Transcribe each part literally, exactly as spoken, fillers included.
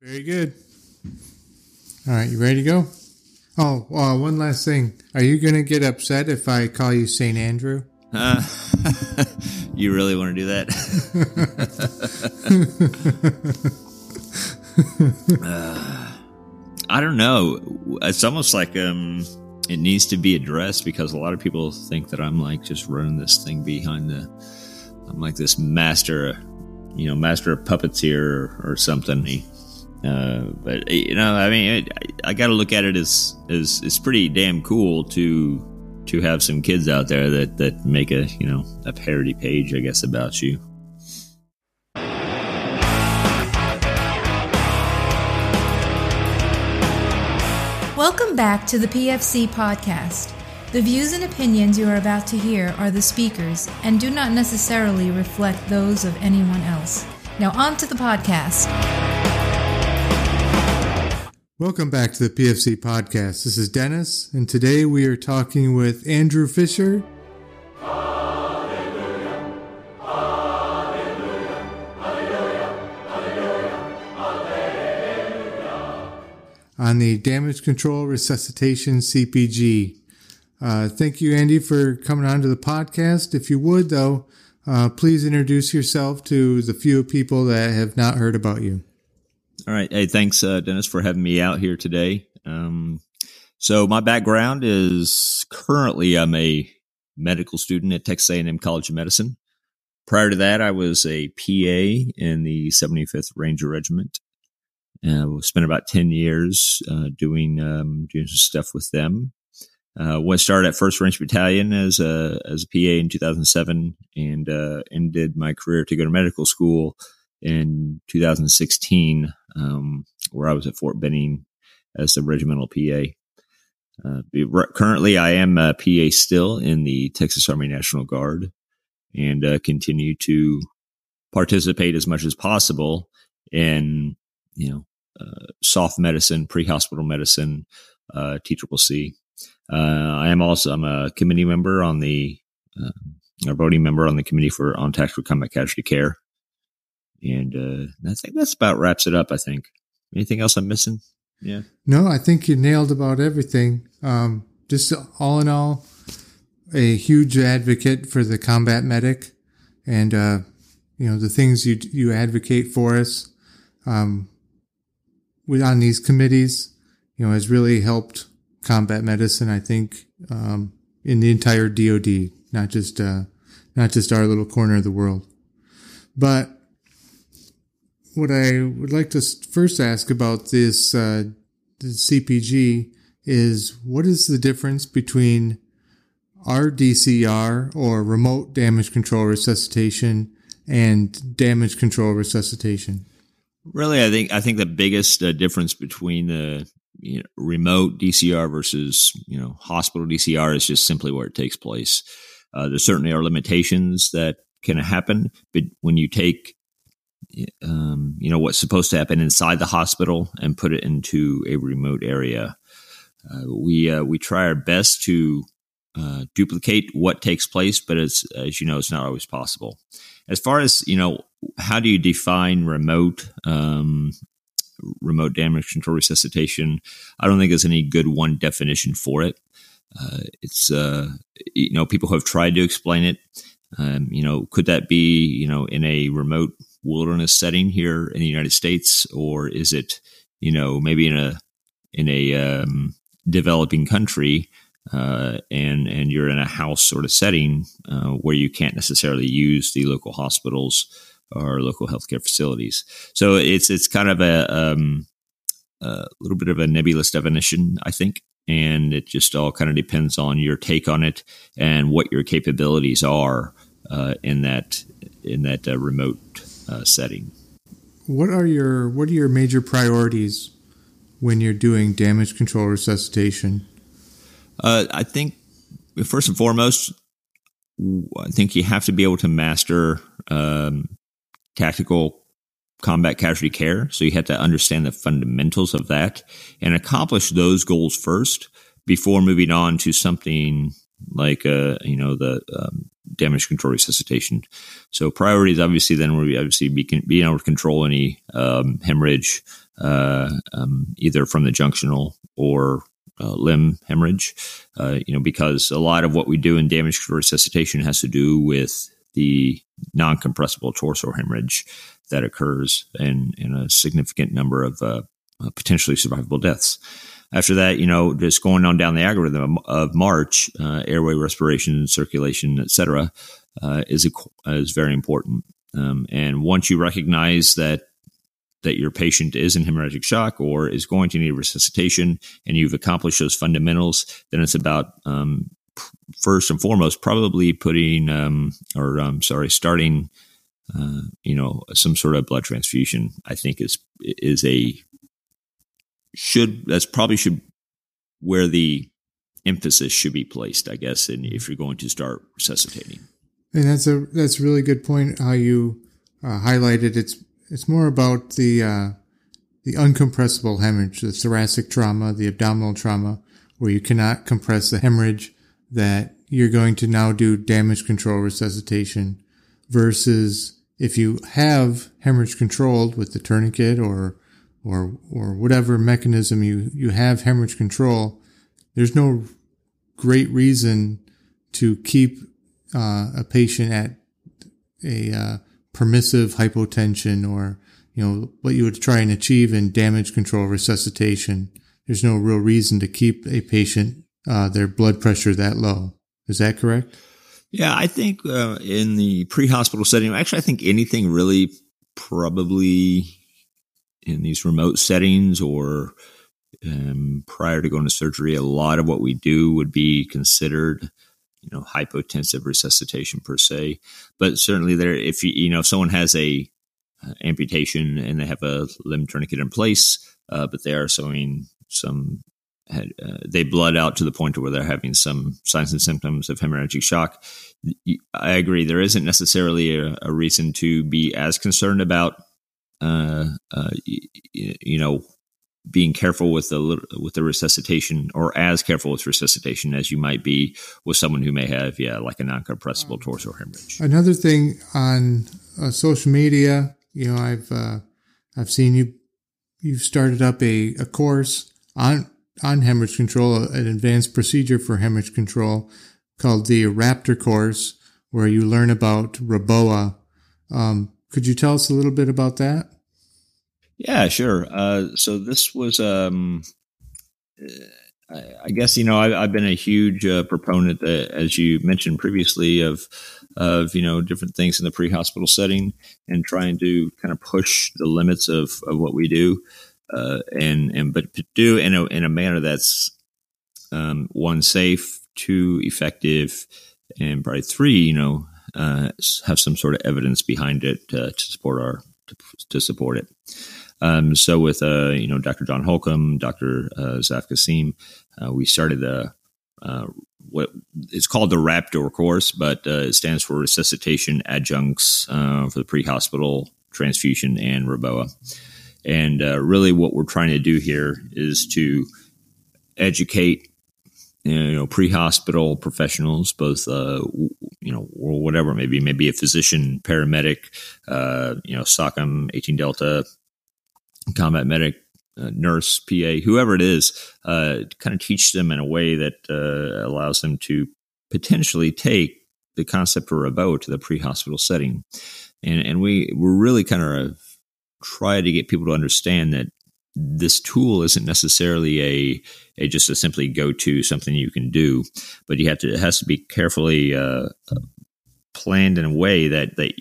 Very good. All right, you ready to go? Oh, uh, one last thing. Are you going to get upset if I call you Saint Andrew? Uh, you really want to do that? uh, I don't know. It's almost like um, it needs to be addressed because a lot of people think that I'm like just running this thing behind the. I'm like this master, you know, master of puppets here or, or something. Uh, but you know, I mean, I, I got to look at it as as it's pretty damn cool to to have some kids out there that that make a you know a parody page, I guess, about you. Welcome back to the P F C podcast. The views and opinions you are about to hear are the speakers and do not necessarily reflect those of anyone else. Now on to the podcast. Welcome back to the P F C podcast. This is Dennis, and today we are talking with Andrew Fisher. Hallelujah, hallelujah, hallelujah, hallelujah, hallelujah. On the Damage Control Resuscitation C P G. Uh, thank you, Andy, for coming on to the podcast. If you would, though, uh, please introduce yourself to the few people that have not heard about you. All right. Hey, thanks, uh, Dennis, for having me out here today. Um, so my background is currently I'm a medical student at Texas A and M College of Medicine. Prior to that, I was a P A in the seventy-fifth Ranger Regiment. Uh, spent about ten years uh, doing um, doing some stuff with them. Uh, when I started at First Ranger Battalion as a as a P A in two thousand seven, and uh, ended my career to go to medical school in two thousand sixteen, um, where I was at Fort Benning as the regimental P A. Uh, currently, I am a P A still in the Texas Army National Guard, and uh, continue to participate as much as possible in, you know, uh, soft medicine, pre-hospital medicine, uh, T C C C. Uh, I am also I'm a committee member on the uh, a voting member on the Committee for on Tactical Combat Casualty Care. And uh, I think that's about wraps it up, I think. Anything else I'm missing? Yeah. No, I think you nailed about everything. Um, just all in all, a huge advocate for the combat medic and, uh, you know, the things you you advocate for us um, with, on these committees, you know, has really helped combat medicine, I think, um, in the entire D O D, not just uh, not just our little corner of the world. But what I would like to first ask about this, uh, the C P G is what is the difference between R D C R or remote damage control resuscitation and damage control resuscitation? Really, I think I think the biggest uh, difference between the you know, remote D C R versus you know hospital D C R is just simply where it takes place. Uh, there certainly are limitations that can happen, but when you take Um, you know, what's supposed to happen inside the hospital and put it into a remote area. Uh, we uh, we try our best to uh, duplicate what takes place, but it's, as you know, it's not always possible. As far as, you know, how do you define remote um, remote damage control resuscitation? I don't think there's any good one definition for it. Uh, it's, uh, you know, people have tried to explain it. Um, you know, could that be, you know, in a remote wilderness setting here in the United States, or is it, you know, maybe in a in a um, developing country, uh, and and you're in a house sort of setting uh, where you can't necessarily use the local hospitals or local healthcare facilities. So it's it's kind of a, um, a little bit of a nebulous definition, I think, and it just all kind of depends on your take on it and what your capabilities are uh, in that in that uh, remote Uh, setting. What are your what are your major priorities when you're doing damage control resuscitation? Uh, I think first and foremost, I think you have to be able to master um, tactical combat casualty care. So you have to understand the fundamentals of that and accomplish those goals first before moving on to something like, uh, you know, the um, damage control resuscitation. So priorities, obviously, then would be obviously be, being able to control any um, hemorrhage, uh, um, either from the junctional or uh, limb hemorrhage, uh, you know, because a lot of what we do in damage control resuscitation has to do with the non-compressible torso hemorrhage that occurs in, in a significant number of uh, potentially survivable deaths. After that, you know, just going on down the algorithm of March, uh, airway, respiration, circulation, et cetera, uh, is a, is very important. Um, and once you recognize that that your patient is in hemorrhagic shock or is going to need resuscitation, and you've accomplished those fundamentals, then it's about um, first and foremost probably putting um, or um, sorry, starting, uh, you know, some sort of blood transfusion. I think is is a should that's probably should where the emphasis should be placed, I guess, in, if you're going to start resuscitating. And that's a that's a really good point. How you uh, highlighted it's it's more about the uh, the uncompressible hemorrhage, the thoracic trauma, the abdominal trauma, where you cannot compress the hemorrhage. That you're going to now do damage control resuscitation, versus if you have hemorrhage controlled with the tourniquet or or or whatever mechanism you you have hemorrhage control. There's no great reason to keep uh, a patient at a uh, permissive hypotension, or, you know, what you would try and achieve in damage control resuscitation. There's no real reason to keep a patient, uh, their blood pressure that low. Is that correct? Yeah, I think uh, in the pre-hospital setting, actually, I think anything really probably in these remote settings or um, prior to going to surgery, a lot of what we do would be considered, you know, hypotensive resuscitation per se. But certainly there, if you, you know, if someone has a uh, amputation and they have a limb tourniquet in place, uh, but they are showing some, had, uh, they blood out to the point where they're having some signs and symptoms of hemorrhagic shock. I agree. There isn't necessarily a, a reason to be as concerned about, uh, uh, you, you know, being careful with the with the resuscitation, or as careful with resuscitation as you might be with someone who may have, yeah, like a non-compressible torso hemorrhage. Another thing on uh, social media, you know, I've uh, I've seen you you've started up a, a course on on hemorrhage control, an advanced procedure for hemorrhage control called the Raptor course, where you learn about Reboa. Um, could you tell us a little bit about that? Yeah, sure. Uh, so this was, um, I, I guess, you know, I, I've been a huge uh, proponent, uh, as you mentioned previously, of, of, you know, different things in the pre-hospital setting and trying to kind of push the limits of, of what we do. Uh, and, and, but to do in a, in a manner that's, um, one, safe, two, effective, and probably three, you know, uh, have some sort of evidence behind it, uh, to support our, to, to support it. Um, so with, uh, you know, Doctor John Holcomb, Doctor Uh, Zaf Kasim, uh, we started the, uh, what it's called the Raptor course, but, uh, it stands for Resuscitation Adjuncts, uh, for the pre-hospital transfusion and Reboa. And, uh, really what we're trying to do here is to educate, you know, pre-hospital professionals, both, uh, you know, or whatever it may be, maybe a physician, paramedic, uh, you know, SOCOM, eighteen Delta, combat medic, uh, nurse, P A, whoever it is, uh, kind of teach them in a way that uh, allows them to potentially take the concept of Reboa to the pre-hospital setting. And and we, we're really kind of try to get people to understand that this tool isn't necessarily a, a just a simply go-to, something you can do, but you have to, it has to be carefully uh, planned in a way that, that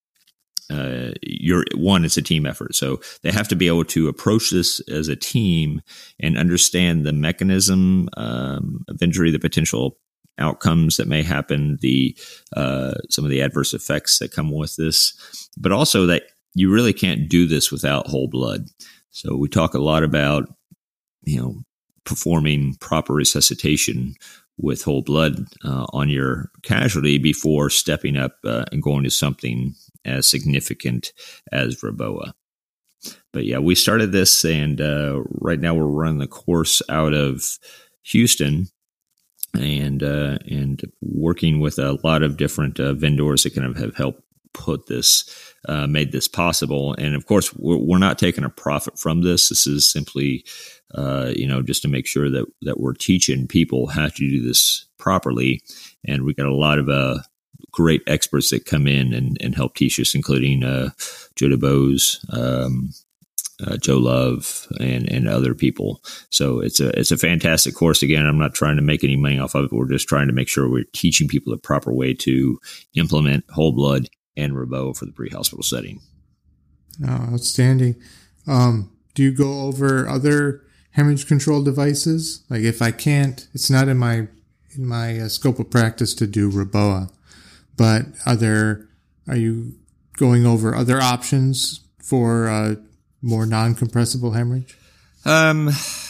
Uh, you're one, it's a team effort. So they have to be able to approach this as a team and understand the mechanism um, of injury, the potential outcomes that may happen, the uh, some of the adverse effects that come with this, but also that you really can't do this without whole blood. So we talk a lot about, you know, performing proper resuscitation with whole blood uh, on your casualty before stepping up uh, and going to something as significant as Reboa. But yeah, we started this, and uh, right now we're running the course out of Houston, and uh, and working with a lot of different uh, vendors that kind of have helped put this, uh, made this possible. And of course, we're, we're not taking a profit from this. This is simply, uh, you know, just to make sure that, that we're teaching people how to do this properly. And we got a lot of, uh, great experts that come in and, and help teach us, including, uh, Joe DuBose, um, Uh, Joe Love and, and other people. So it's a it's a fantastic course. Again, I'm not trying to make any money off of it. We're just trying to make sure we're teaching people the proper way to implement whole blood and Reboa for the pre-hospital setting. Oh, outstanding. Um, do you go over other hemorrhage control devices? Like if I can't, it's not in my in my uh, scope of practice to do Reboa, but are there, are you going over other options for uh, more non-compressible hemorrhage? Um,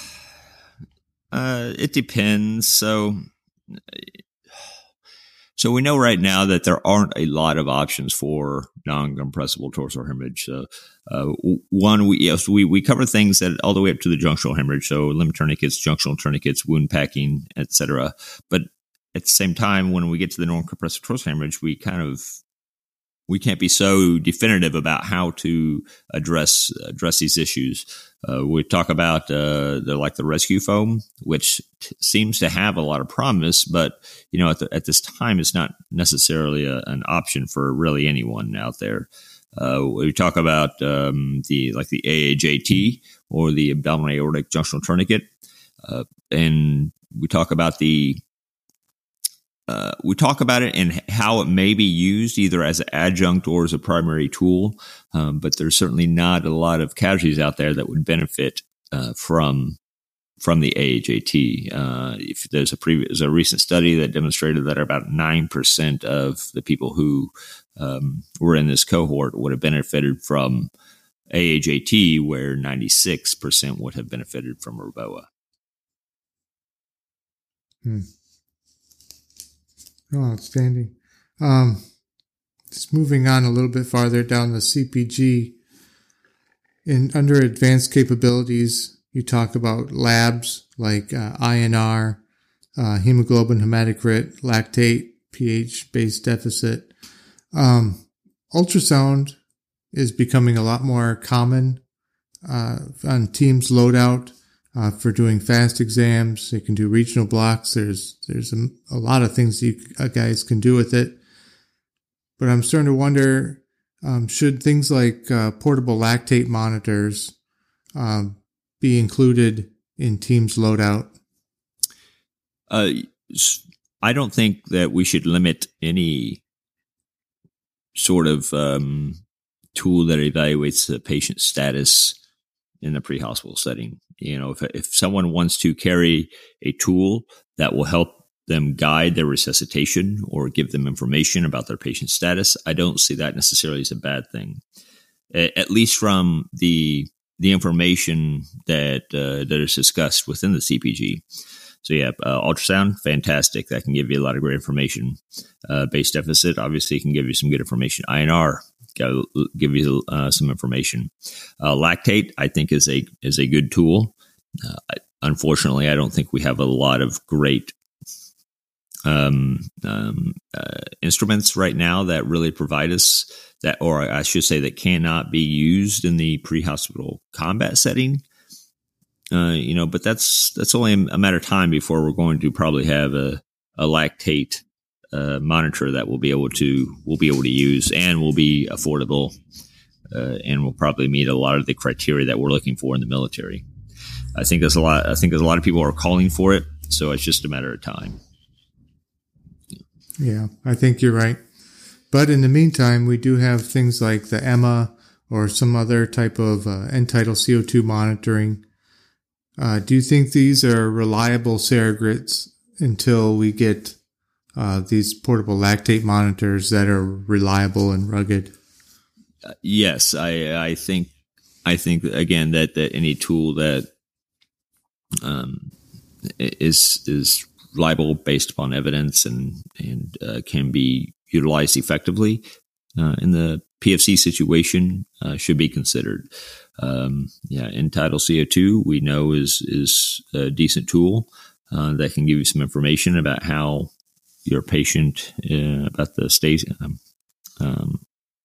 uh, it depends. So, so we know right now that there aren't a lot of options for non-compressible torsal hemorrhage. So, uh, one, we, yes, we, we cover things that all the way up to the junctional hemorrhage. So limb tourniquets, junctional tourniquets, wound packing, et cetera. But at the same time, when we get to the non-compressible torsal hemorrhage, we kind of, we can't be so definitive about how to address address these issues. Uh, we talk about uh, the like the rescue foam, which t- seems to have a lot of promise, but you know at, the, at this time it's not necessarily a, an option for really anyone out there. Uh, we talk about um, the like the A A J T or the abdominal aortic junctional tourniquet, uh, and we talk about the Uh, we talk about it and how it may be used either as an adjunct or as a primary tool, um, but there's certainly not a lot of casualties out there that would benefit uh, from from the A A J T. Uh, if there's a previous, a recent study that demonstrated that about nine percent of the people who um, were in this cohort would have benefited from A A J T, where ninety-six percent would have benefited from Reboa. Hmm. Oh, outstanding. Um, just moving on a little bit farther down the C P G, in under advanced capabilities, you talk about labs like uh, I N R, uh, hemoglobin, hematocrit, lactate, pH-based deficit. Um, ultrasound is becoming a lot more common uh, on Teams loadout. Uh, for doing fast exams. They can do regional blocks. There's there's a, a lot of things you uh, guys can do with it. But I'm starting to wonder, um, should things like uh, portable lactate monitors um, be included in Teams loadout? Uh, I don't think that we should limit any sort of um, tool that evaluates the patient status in the pre-hospital setting. You know, if if someone wants to carry a tool that will help them guide their resuscitation or give them information about their patient status, I don't see that necessarily as a bad thing. At least from the the information that uh, that is discussed within the C P G. So yeah, uh, ultrasound, fantastic. That can give you a lot of great information. Uh, base deficit, obviously, can give you some good information. I N R, go, give you uh, some information. Uh, lactate, I think, is a is a good tool. Uh, I, unfortunately, I don't think we have a lot of great um, um, uh, instruments right now that really provide us that, or I should say, that cannot be used in the pre-hospital combat setting. Uh, you know, but that's that's only a matter of time before we're going to probably have a, a lactate uh, monitor that we'll be able to we'll be able to use and will be affordable uh, and will probably meet a lot of the criteria that we're looking for in the military. I think there's a lot. I think there's a lot of people are calling for it, so it's just a matter of time. Yeah, I think you're right. But in the meantime, we do have things like the E M A or some other type of uh, end-tidal C O two monitoring. Uh, do you think these are reliable surrogates until we get uh, these portable lactate monitors that are reliable and rugged? Uh, yes, I, I think. I think again that, that any tool that um, is is reliable based upon evidence and and uh, can be utilized effectively uh, in the P F C situation uh, should be considered. Um, yeah, end-tidal C O two we know is is a decent tool uh, that can give you some information about how your patient uh, about the state um, um,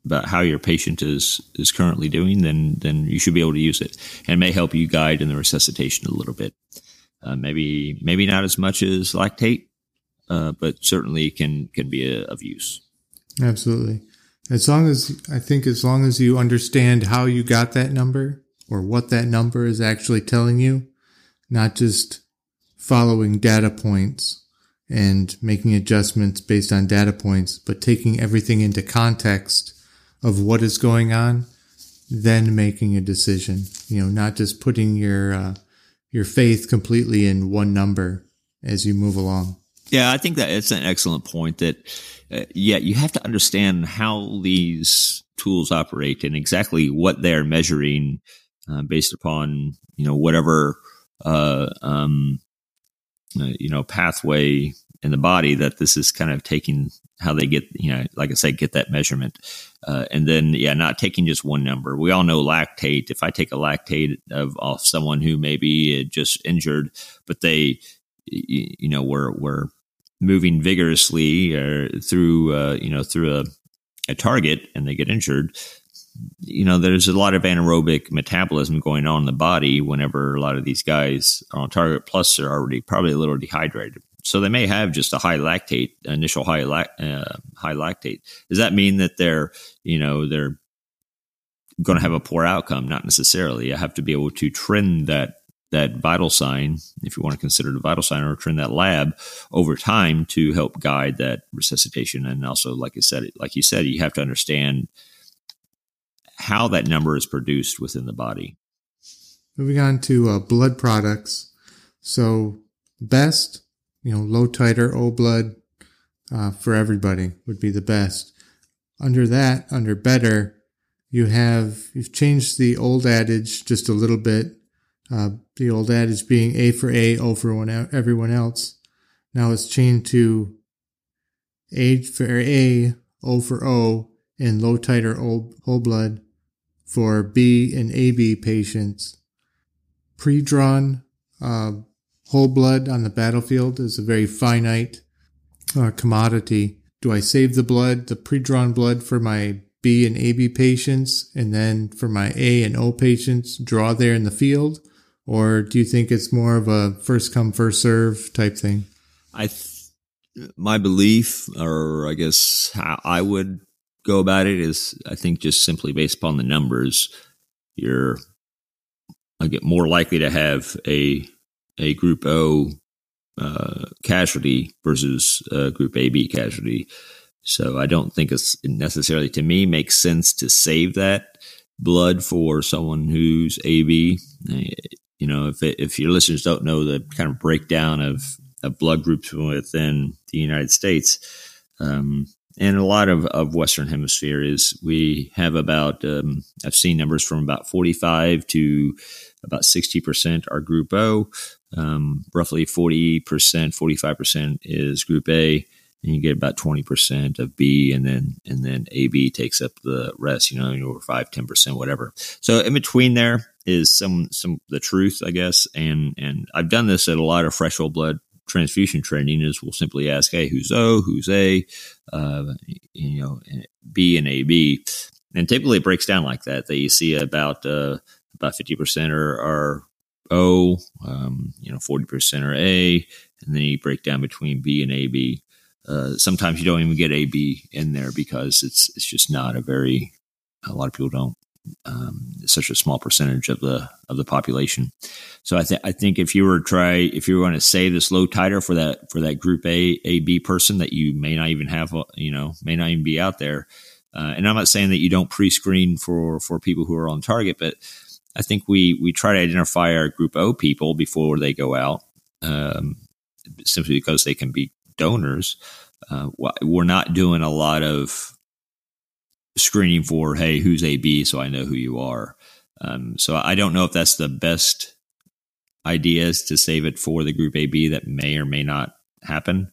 about how your patient is is currently doing, then then you should be able to use it, and it may help you guide in the resuscitation a little bit. Uh, maybe maybe not as much as lactate, uh, but certainly can can be a, of use. Absolutely. As long as I think as long as you understand how you got that number or what that number is actually telling you, not just following data points and making adjustments based on data points, but taking everything into context of what is going on, then making a decision. You know, not just putting your uh, your faith completely in one number as you move along. Yeah, I think that it's an excellent point that, uh, yeah, you have to understand how these tools operate and exactly what they're measuring uh, based upon, you know, whatever, uh, um, uh, you know, pathway in the body that this is kind of taking, how they get, you know, like I said, get that measurement. Uh, and then, yeah, not taking just one number. We all know lactate. If I take a lactate of off someone who maybe just injured, but they, you, you know, were, were moving vigorously or through, uh, you know, through a, a target and they get injured, you know, there's a lot of anaerobic metabolism going on in the body whenever a lot of these guys are on target, plus they're already probably a little dehydrated. So they may have just a high lactate, initial high lac, uh, high lactate. Does that mean that they're, you know, they're going to have a poor outcome? Not necessarily. I have to be able to trend that that vital sign, if you want to consider it a vital sign, or trend that lab over time to help guide that resuscitation. And also, like I said, like you said, you have to understand how that number is produced within the body. Moving on to uh, blood products. So best, you know, low titer O blood uh, for everybody would be the best. Under that, under better, you have, you've changed the old adage just a little bit. Uh, the old adage being A for A, O for one, everyone else. Now it's changed to A for A, O for O, and low titer whole blood for B and A B patients. Pre-drawn uh, whole blood on the battlefield is a very finite uh, commodity. Do I save the blood, the pre-drawn blood, for my B and A B patients, and then for my A and O patients, draw there in the field? Or do you think it's more of a first come, first serve type thing? I, th- my belief, or I guess how I would go about it, is I think just simply based upon the numbers, you're I get more likely to have a a Group O uh, casualty versus a Group A B casualty. So I don't think it's necessarily, to me, makes sense to save that blood for someone who's A B. You know, if it, if your listeners don't know the kind of breakdown of, of blood groups within the United States, um, and a lot of, of Western Hemisphere, is we have about, um, I've seen numbers from about forty-five to about sixty percent are Group O. Um, roughly forty percent, forty-five percent is Group A. And you get about twenty percent of B, and then and then A B takes up the rest, you know, over five, ten percent, whatever. So in between there is some some the truth, I guess. And and I've done this at a lot of fresh whole blood transfusion training, is we'll simply ask, hey, who's O, who's A, uh, you know, B and A B. And typically it breaks down like that. That you see about uh, about fifty percent are, are O, um, you know, forty percent are A, and then you break down between B and A B. Uh, sometimes you don't even get A B in there because it's it's just not a very, a lot of people don't, um, it's such a small percentage of the of the population. So I think I think if you were to try, if you were going to say this low titer for that for that Group A A B person that you may not even have, you know, may not even be out there. Uh, and I'm not saying that you don't pre-screen for for people who are on target, but I think we we try to identify our Group O people before they go out, um, simply because they can be donors. Uh, we're not doing a lot of screening for, hey, who's A B, so I know who you are. Um, so I don't know if that's the best idea, is to save it for the Group A B that may or may not happen,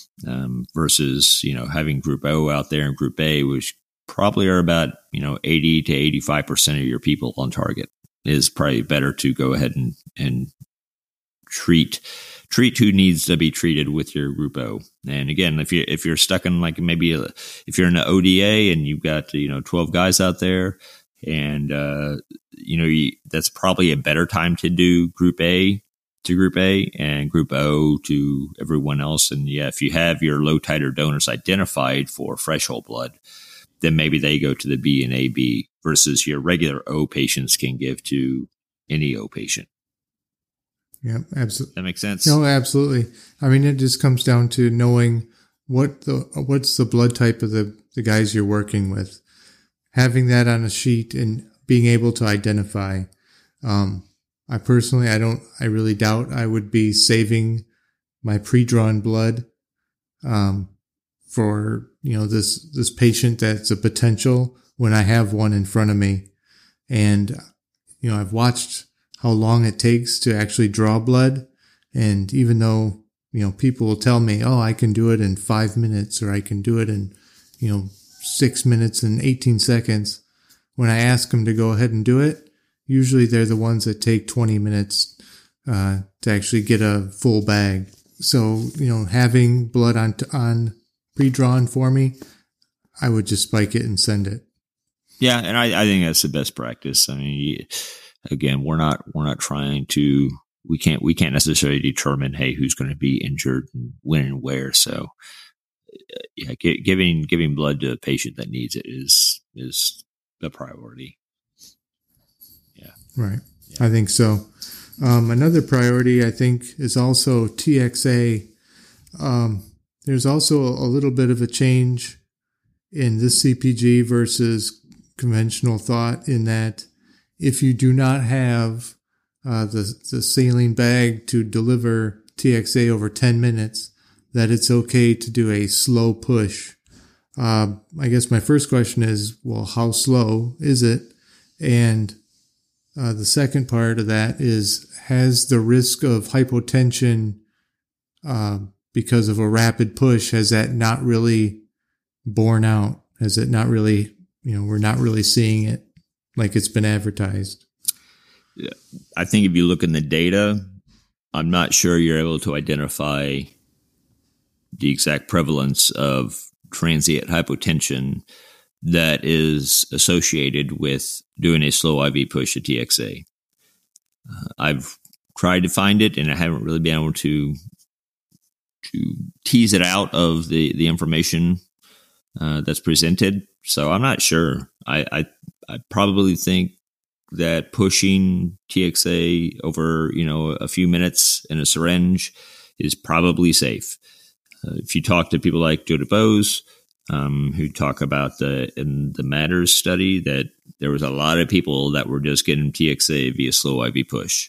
um, versus, you know, having Group O out there and Group A, which probably are about, you know, eighty to eighty-five percent of your people on target. Is probably better to go ahead and, and treat treat who needs to be treated with your Group O. And again, if you if you're stuck in like maybe a, if you're in an O D A and you've got you know twelve guys out there, and uh, you know you, that's probably a better time to do Group A to Group A and Group O to everyone else. And yeah, if you have your low titer donors identified for fresh whole blood, then maybe they go to the B and A B versus your regular O patients can give to any O patient. Yeah, absolutely. That makes sense. No, absolutely. I mean, it just comes down to knowing what the what's the blood type of the, the guys you're working with. Having that on a sheet and being able to identify. Um, I personally, I don't, I really doubt I would be saving my pre-drawn blood um, for, you know, this, this patient that's a potential when I have one in front of me. And, you know, I've watched how long it takes to actually draw blood. And even though, you know, people will tell me, oh, I can do it in five minutes or I can do it in, you know, six minutes and eighteen seconds. When I ask them to go ahead and do it, usually they're the ones that take twenty minutes uh, to actually get a full bag. So, you know, having blood on, on pre-drawn for me, I would just spike it and send it. Yeah. And I, I think that's the best practice. I mean, you, Again, we're not we're not trying to we can't we can't necessarily determine hey who's going to be injured and when and where. So yeah, giving giving blood to a patient that needs it is is the priority. Yeah, right. Yeah. I think so. Um, another priority I think is also T X A. Um, there's also a little bit of a change in this C P G versus conventional thought in that. If you do not have uh, the, the saline bag to deliver T X A over ten minutes, that it's okay to do a slow push. Uh, I guess my first question is, well, how slow is it? And uh, the second part of that is, has the risk of hypotension uh, because of a rapid push, has that not really borne out? Has it not really, you know, we're not really seeing it like it's been advertised? Yeah. I think if you look in the data, I'm not sure you're able to identify the exact prevalence of transient hypotension that is associated with doing a slow I V push of T X A. Uh, I've tried to find it, and I haven't really been able to to tease it out of the, the information uh, that's presented. So I'm not sure. I, I I probably think that pushing T X A over, you know, a few minutes in a syringe is probably safe. Uh, if you talk to people like Joe DeBose, um, who talk about the in the MATTERS study that there was a lot of people that were just getting T X A via slow I V push.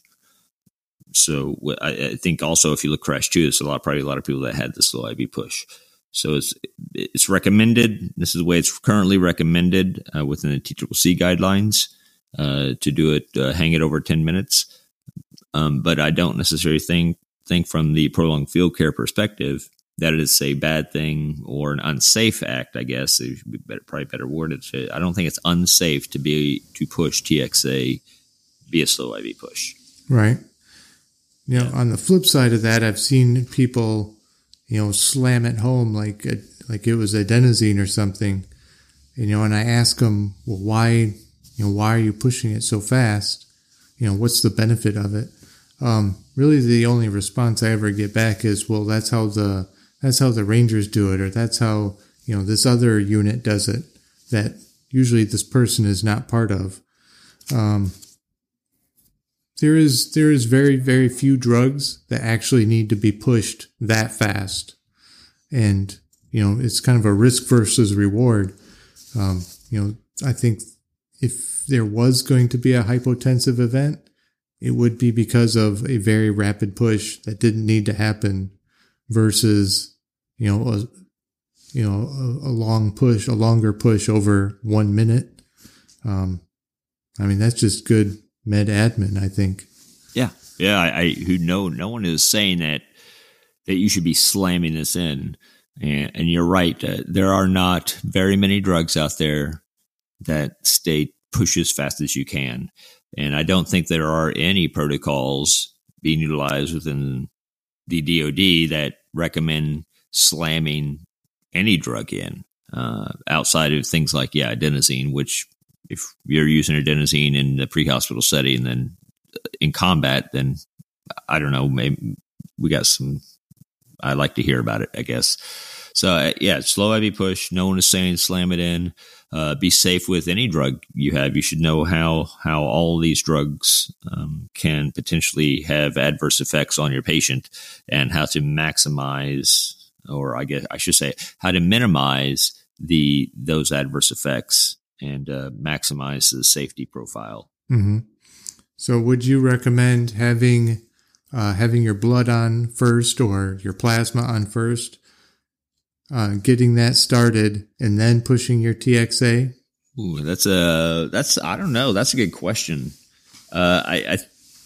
So I, I think also if you look Crash two, there's a lot probably a lot of people that had the slow I V push. So it's it's recommended. This is the way it's currently recommended uh, within the T C C C guidelines uh, to do it, uh, hang it over ten minutes. Um, but I don't necessarily think think from the prolonged field care perspective that it's a bad thing or an unsafe act. I guess it should be better, probably better worded. I don't think it's unsafe to be to push T X A via slow I V push. Right. You know, yeah. On the flip side of that, I've seen people, you know, slam it home like a, like it was adenosine or something, you know, and I ask them, well, why, you know, why are you pushing it so fast? You know, what's the benefit of it? Um, really the only response I ever get back is, well, that's how the, that's how the Rangers do it, or that's how, you know, this other unit does it that usually this person is not part of. Um, There is there is very, very few drugs that actually need to be pushed that fast. And, you know, it's kind of a risk versus reward. Um, you know, I think if there was going to be a hypotensive event, it would be because of a very rapid push that didn't need to happen versus, you know, a, you know, a, a long push, a longer push over one minute. Um, I mean, that's just good med admin, I think. Yeah. Yeah. I, I who know, no one is saying that, that you should be slamming this in. And, and you're right. Uh, there are not very many drugs out there that state push as fast as you can. And I don't think there are any protocols being utilized within the D O D that recommend slamming any drug in uh, outside of things like, yeah, adenosine, which if you're using adenosine in the pre-hospital setting, then in combat, then I don't know, maybe we got some, I'd like to hear about it, I guess. So uh, yeah, slow I V push. No one is saying slam it in. Uh, be safe with any drug you have. You should know how how all these drugs um, can potentially have adverse effects on your patient, and how to maximize, or I guess I should say, how to minimize the those adverse effects and uh, maximize the safety profile. Mm-hmm. So, would you recommend having uh, having your blood on first or your plasma on first? Uh, getting that started and then pushing your T X A? Ooh, that's a that's I don't know. That's a good question. Uh, I, I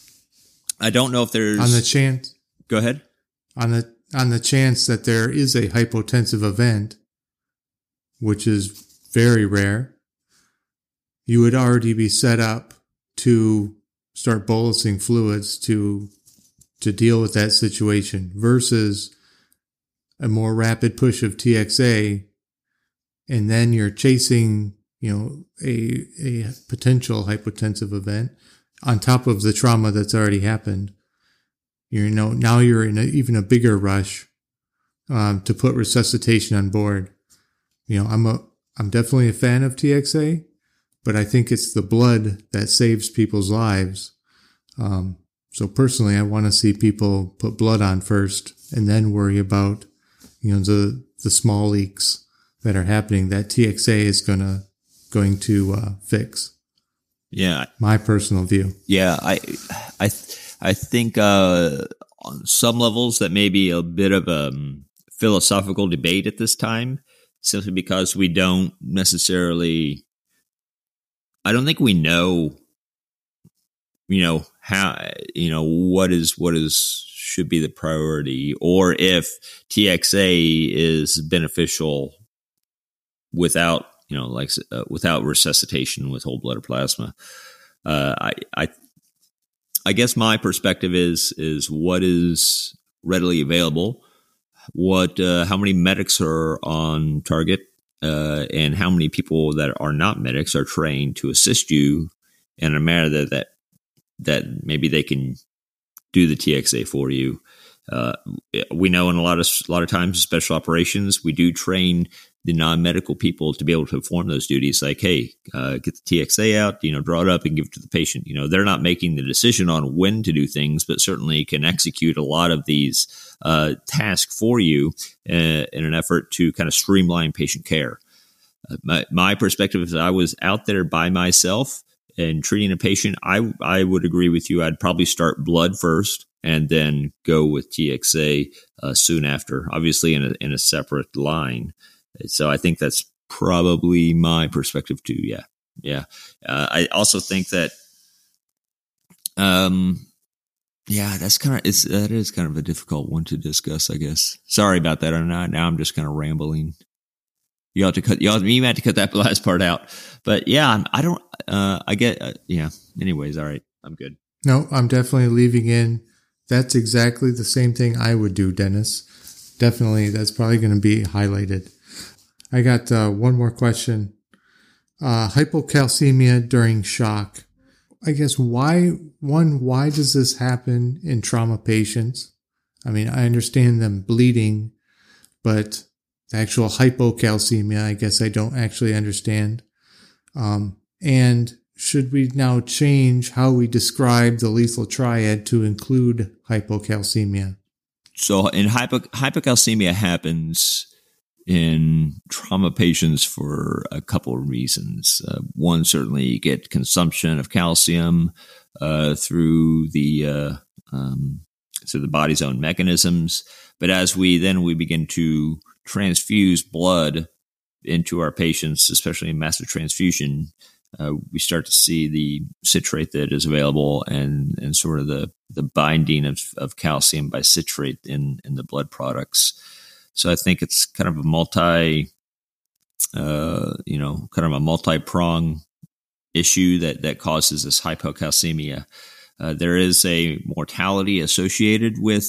I don't know if there's on the chance. Go ahead. On the on the chance that there is a hypotensive event, which is very rare, you would already be set up to start bolusing fluids to to deal with that situation versus a more rapid push of T X A, and then you're chasing, you know, a a potential hypotensive event on top of the trauma that's already happened. You know, now you're in a, even a bigger rush um, to put resuscitation on board. You know, I'm a I'm definitely a fan of T X A, but I think it's the blood that saves people's lives. Um, so personally, I want to see people put blood on first and then worry about, you know, the, the small leaks that are happening that T X A is gonna, going to, uh, fix. Yeah. My personal view. Yeah. I, I, I think, uh, on some levels that may be a bit of a um, philosophical debate at this time, simply because we don't necessarily, I don't think we know, you know, how, you know, what is, what is, should be the priority, or if T X A is beneficial without, you know, like uh, without resuscitation with whole blood or plasma. Uh, I, I, I guess my perspective is is what is readily available, what, uh, how many medics are on target, uh, and how many people that are not medics are trained to assist you in a manner that that that maybe they can do the T X A for you. Uh, we know in a lot of a lot of times, special operations, we do train the non-medical people to be able to perform those duties. Like, hey, uh, get the T X A out, you know, draw it up and give it to the patient. You know, they're not making the decision on when to do things, but certainly can execute a lot of these uh, tasks for you uh, in an effort to kind of streamline patient care. Uh, my, my perspective is, I was out there by myself and treating a patient, I I would agree with you. I'd probably start blood first and then go with T X A uh, soon after, obviously in a in a separate line. So I think that's probably my perspective too. Yeah, yeah. Uh, I also think that, um, yeah, that's kind of it's that is kind of a difficult one to discuss, I guess. Sorry about that. I'm not now. I'm just kind of rambling. You have to cut. You have, you have to cut that last part out. But yeah, I don't. Uh, I get. Uh, yeah. Anyways, all right. I'm good. No, I'm definitely leaving in. That's exactly the same thing I would do, Dennis. Definitely, that's probably going to be highlighted. I got uh, one more question. Uh, hypocalcemia during shock. I guess why? One, why does this happen in trauma patients? I mean, I understand them bleeding, but the actual hypocalcemia, I guess I don't actually understand. Um, and should we now change how we describe the lethal triad to include hypocalcemia? So in hypo, hypocalcemia happens in trauma patients for a couple of reasons. Uh, one, certainly you get consumption of calcium uh, through the uh, um, through the body's own mechanisms. But as we then we begin to transfuse blood into our patients, especially in massive transfusion, uh, we start to see the citrate that is available and, and sort of the, the binding of, of calcium by citrate in, in the blood products. So I think it's kind of a multi, uh, you know, kind of a multi-prong issue that, that causes this hypocalcemia. Uh, there is a mortality associated with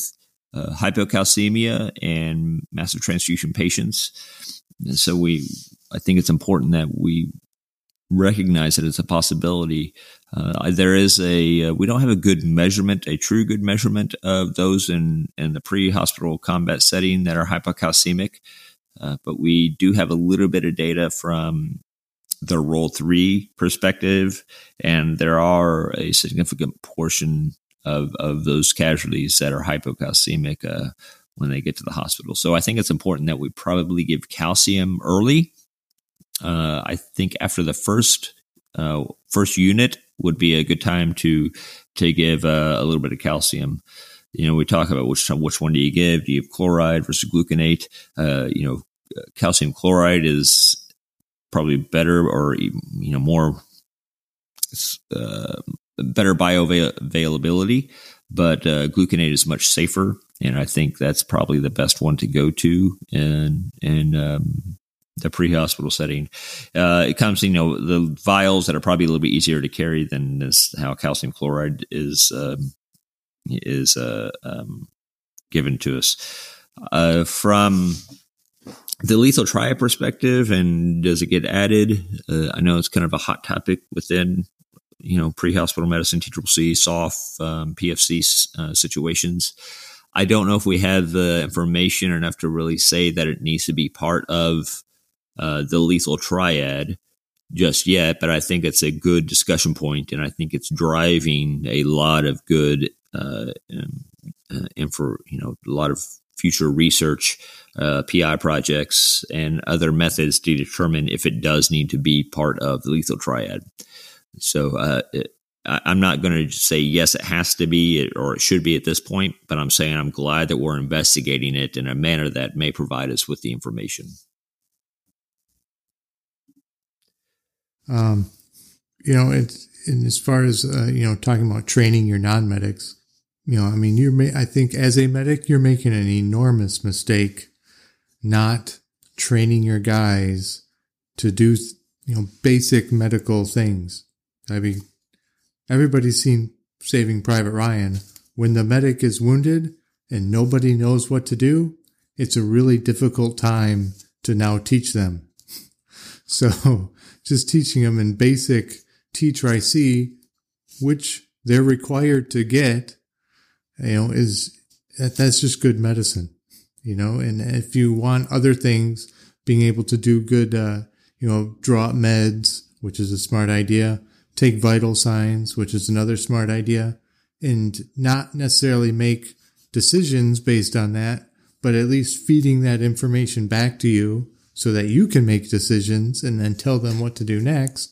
uh, hypocalcemia and massive transfusion patients. And so we, I think it's important that we recognize that it's a possibility. Uh, there is a, uh, we don't have a good measurement, a true good measurement of those in, in the pre-hospital combat setting that are hypocalcemic. Uh, but we do have a little bit of data from the Role three perspective, and there are a significant portion of, of those casualties that are hypocalcemic uh, when they get to the hospital. So I think it's important that we probably give calcium early. Uh, I think after the first uh, first unit would be a good time to to give uh, a little bit of calcium. You know, we talk about which which one do you give? Do you give chloride versus gluconate? Uh, you know, calcium chloride is probably better, or you know, more uh, better bioavailability, but uh, gluconate is much safer, and I think that's probably the best one to go to in in um, the pre-hospital setting. Uh, it comes, you know, the vials that are probably a little bit easier to carry than this, how calcium chloride is um, is uh, um, given to us. Uh, from the lethal triad perspective, and does it get added? Uh, I know it's kind of a hot topic within, you know, pre-hospital medicine, T C C C, S O F, um, P F C uh, situations. I don't know if we have the information enough to really say that it needs to be part of uh, the lethal triad just yet, but I think it's a good discussion point, and I think it's driving a lot of good uh, um, uh, info, you know, a lot of future research, uh, P I projects, and other methods to determine if it does need to be part of the lethal triad. So uh, it, I, I'm not going to say, yes, it has to be or it should be at this point, but I'm saying I'm glad that we're investigating it in a manner that may provide us with the information. Um, you know, it's, and as far as, uh, you know, talking about training your non-medics, you know, I mean, you're, ma- I think as a medic, you're making an enormous mistake not training your guys to do, you know, basic medical things. I mean, everybody's seen Saving Private Ryan. When the medic is wounded and nobody knows what to do, it's a really difficult time to now teach them. So just teaching them in basic T R I C, which they're required to get, you know, is that that's just good medicine, you know. And if you want other things, being able to do good, uh, you know, draw up meds, which is a smart idea, take vital signs, which is another smart idea, and not necessarily make decisions based on that, but at least feeding that information back to you so that you can make decisions and then tell them what to do next.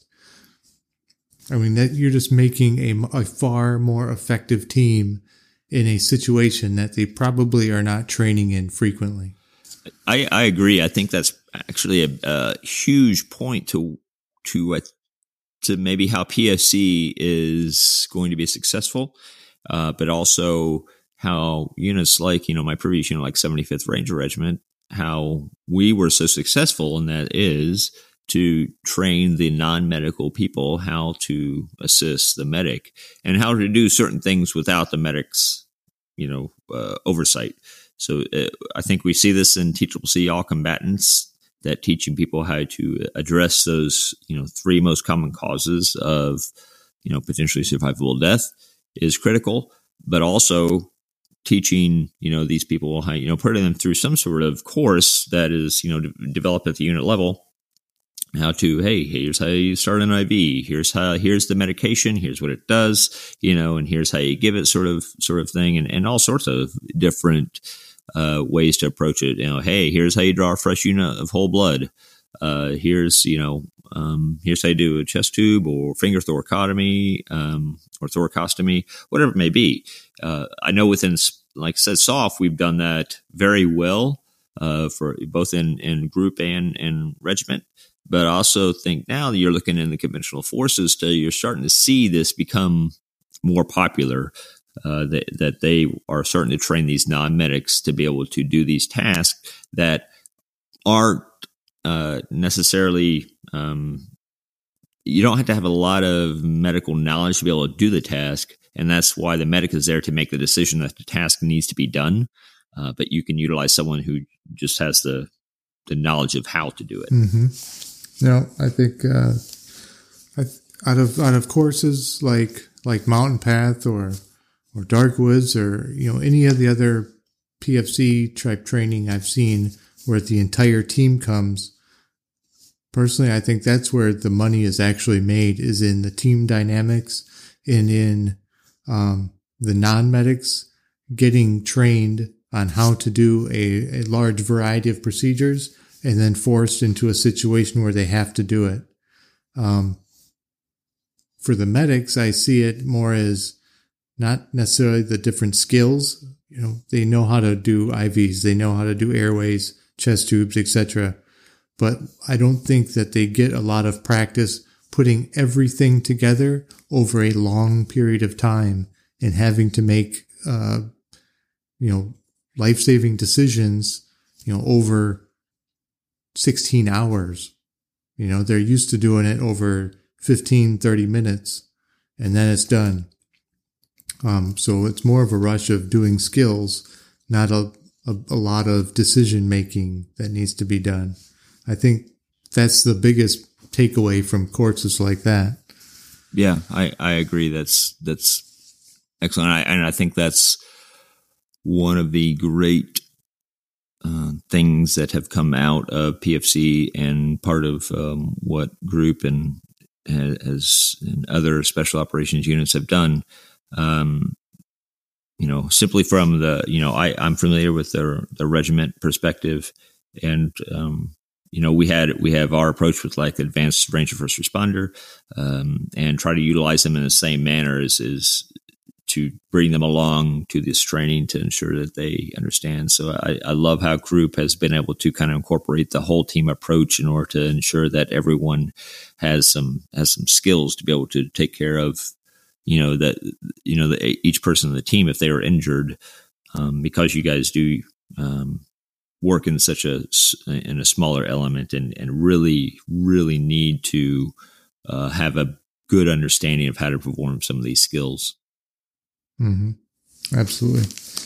I mean, that you're just making a, a far more effective team in a situation that they probably are not training in frequently. I, I agree. I think that's actually a, a huge point to to uh, to maybe how P F C is going to be successful, uh, but also how units like, you know, my previous unit, like seventy-fifth Ranger Regiment, how we were so successful, and that is to train the non-medical people how to assist the medic and how to do certain things without the medic's, you know, uh, oversight. So uh, I think we see this in T C C C All Combatants, that teaching people how to address those, you know, three most common causes of, you know, potentially survivable death is critical, but also teaching, you know, these people how, you know, putting them through some sort of course that is, you know, de- developed at the unit level, how to, hey, here's how you start an I V. Here's how, here's the medication. Here's what it does, you know, and here's how you give it, sort of, sort of thing. And, and all sorts of different, uh, ways to approach it. You know, hey, here's how you draw a fresh unit of whole blood. Uh, here's, you know, um, here's how you do a chest tube or finger thoracotomy, um, or thoracostomy, whatever it may be. Uh, I know within, like I said, S O F, we've done that very well, uh, for both in, in group and, and regiment. But I also think now that you're looking in the conventional forces, to, you're starting to see this become more popular, uh, that, that they are starting to train these non-medics to be able to do these tasks that aren't uh, necessarily, um, you don't have to have a lot of medical knowledge to be able to do the task. And that's why the medic is there to make the decision that the task needs to be done. Uh, but you can utilize someone who just has the the knowledge of how to do it. Mm-hmm. No, I think uh, I, out of out of courses like like Mountain Path or or Dark Woods or you know any of the other P F C type training I've seen where the entire team comes. Personally, I think that's where the money is actually made, is in the team dynamics and in um, the non-medics getting trained on how to do a, a large variety of procedures and then forced into a situation where they have to do it. Um, for the medics, I see it more as not necessarily the different skills. You know, they know how to do I Vs, they know how to do airways, chest tubes, et cetera. But I don't think that they get a lot of practice putting everything together over a long period of time and having to make, uh, you know, life-saving decisions, you know, over sixteen hours. You know, they're used to doing it over fifteen, thirty minutes, and then it's done. Um, so it's more of a rush of doing skills, not a, a, a lot of decision-making that needs to be done. I think that's the biggest takeaway from courses like that. Yeah, I, I agree. That's that's excellent. I, and I think that's one of the great uh, things that have come out of P F C and part of um, what group and as and other special operations units have done. Um, you know, simply from the, you know, I, I'm familiar with the the regiment perspective, and um, you know, we had we have our approach with like advanced ranger first responder, um, and try to utilize them in the same manner as is to bring them along to this training to ensure that they understand. So I, I love how group has been able to kind of incorporate the whole team approach in order to ensure that everyone has some has some skills to be able to take care of, you know, that you know the, each person on the team if they are injured, um, because you guys do. Um, work in such a in a smaller element and and really really need to uh, have a good understanding of how to perform some of these skills. Mm-hmm. Absolutely.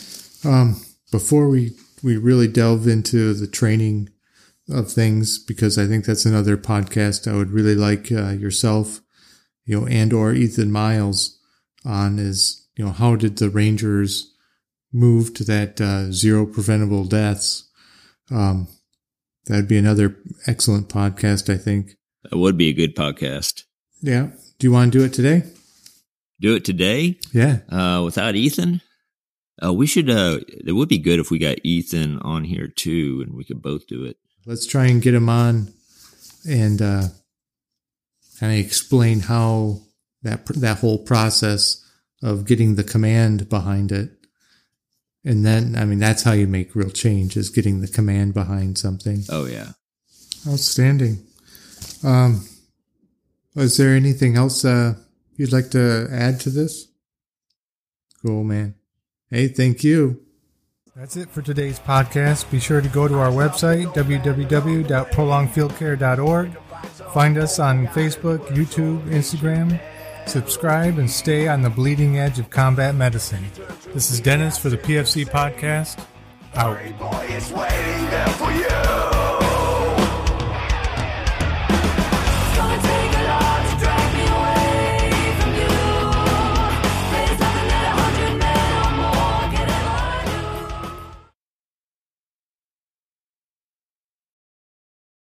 Um, before we we really delve into the training of things, because I think that's another podcast I would really like uh, yourself, you know, and or Ethan Miles on, is you know how did the Rangers move to that uh, zero preventable deaths. Um, that'd be another excellent podcast, I think. That would be a good podcast. Yeah. Do you want to do it today? Do it today? Yeah. Uh, without Ethan? Uh, we should, uh, it would be good if we got Ethan on here too, and we could both do it. Let's try and get him on and, uh, kind of explain how that, that whole process of getting the command behind it. And then, I mean, that's how you make real change, is getting the command behind something. Oh, yeah. Outstanding. Um, is there anything else uh, you'd like to add to this? Cool, man. Hey, thank you. That's it for today's podcast. Be sure to go to our website, w w w dot prolonged field care dot org. Find us on Facebook, YouTube, Instagram. Subscribe and stay on the bleeding edge of combat medicine. This is Dennis for the P F C Podcast. Out. Boy, it's waiting there for you.